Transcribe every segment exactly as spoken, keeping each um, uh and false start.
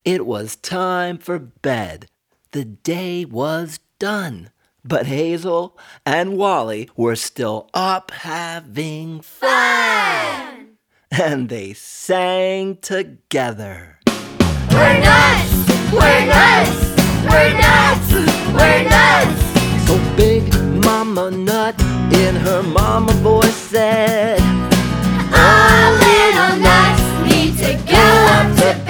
It was time for bed. The day was done. But Hazel and Wally were still up having fun. And they sang together. We're nuts! We're nuts! We're nuts! We're nuts! So Big Mama Nut in her mama voice said, All little nuts need to go up to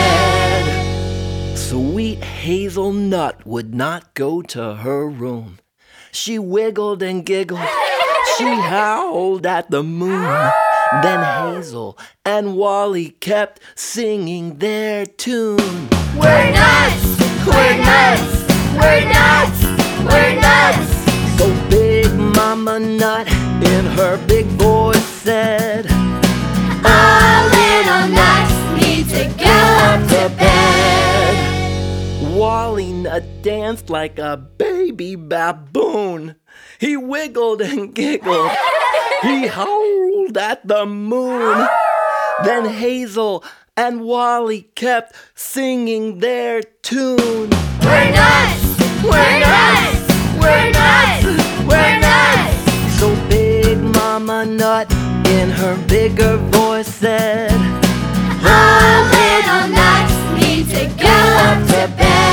bed. Sweet Hazelnut would not go to her room. She wiggled and giggled. She howled at the moon. Then Hazel and Wally kept singing their tune. We're nuts! We're nuts! We're nuts! We're nuts! So Big Mama Nut in her big voice said, All little nuts need to go up to bed. Wally Nut danced like a baby baboon. He wiggled and giggled. He howled at the moon. Then Hazel and Wally kept singing their tune. We're nuts! We're nuts! We're nuts! We're nuts! So Big Mama Nut in her bigger voice said, All little nuts need to go up to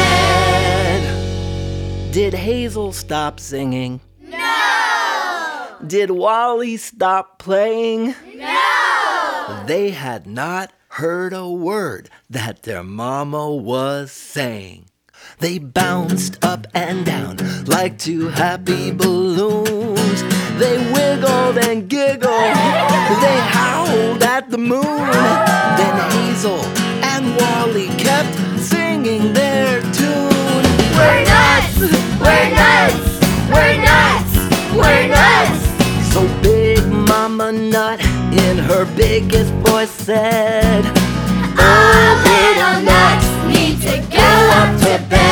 bed. Did Hazel stop singing? No! Did Wally stop playing? No! They had not heard a word that their mama was saying. They bounced up and down like two happy balloons. They wiggled and giggled. They howled at the moon. Then Hazel and Wally kept singing their tune. We're nuts! We're nuts! We're nuts! We're nuts! So Big Mama Nut in her biggest voice said, All little nuts need to go up to bed.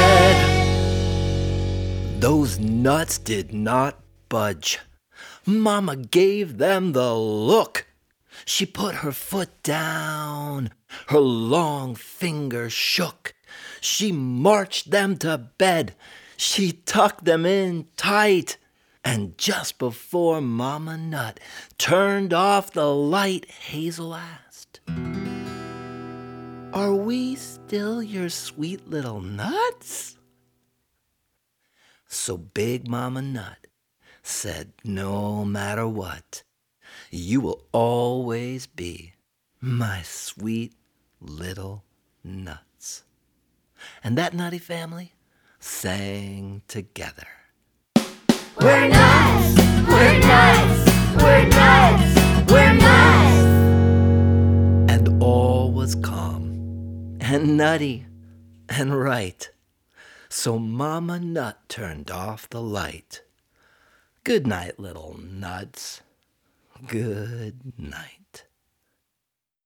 Those nuts did not budge. Mama gave them the look. She put her foot down. Her long finger shook. She marched them to bed. She tucked them in tight. And just before Mama Nut turned off the light, Hazel asked, Are we still your sweet little nuts? So Big Mama Nut said, No matter what, you will always be my sweet little nuts. And that nutty family sang together. We're nuts! We're nuts! We're nuts! We're nuts! And all was calm and nutty and right. So Mama Nut turned off the light. Good night, little nuts. Good night.